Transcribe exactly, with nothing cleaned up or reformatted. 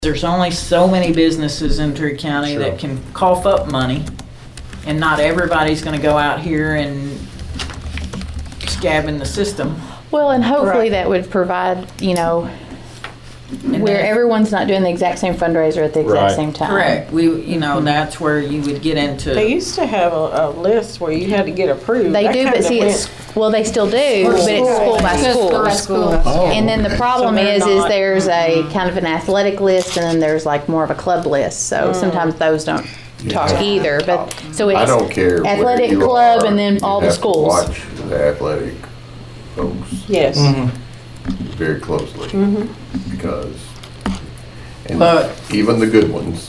there's only so many businesses in Drury County Sure. that can cough up money, and not everybody's gonna go out here and scab in the system. Well, and hopefully Right. that would provide, you know, And where then- everyone's not doing the exact same fundraiser at the exact Right. same time. Correct, we, you know, that's where you would get They into, used to have a, a list where you had to get approved. They That do, kind but of see, went- it's, well, they still do, but it's school by Just school. by school. Oh. And then the problem So they're is, is not- there's a kind of an athletic list and then there's like more of a club list. So sometimes those don't talk either, but, so it's. I don't care where Athletic you club are, and then you all the have to schools. Watch the athletic folks Yes. very closely Mm-hmm. because, and But- even the good ones,